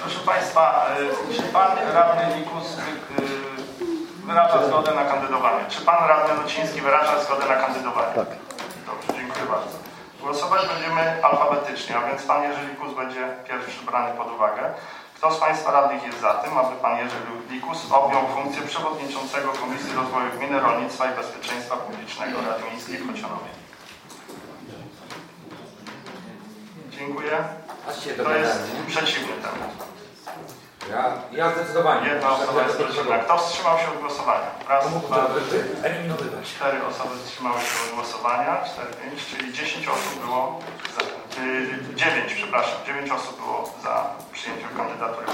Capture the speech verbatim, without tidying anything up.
Proszę Państwa, czy Pan Radny Likus wyraża zgodę na kandydowanie? Czy Pan Radny Lociński wyraża zgodę na kandydowanie? Tak. Dobrze, dziękuję bardzo. Głosować będziemy alfabetycznie, a więc Pan Jerzy Likus będzie pierwszy brany pod uwagę. Kto z Państwa radnych jest za tym, aby Pan Jerzy Likus objął funkcję przewodniczącego Komisji Rozwoju Gminy, Rolnictwa i Bezpieczeństwa Publicznego Rady Miejskiej w Chocianowie? Dziękuję. Kto jest przeciwny temu? Ja, ja zdecydowanie. Jedna osoba jest przeciwna. Kto wstrzymał się od głosowania? Raz, dwa, eliminowywać. cztery osoby wstrzymały się od głosowania. Cztery, pięć, czyli dziesięć osób było za. Dziewięć, przepraszam. Dziewięć osób było za przyjęciem kandydatury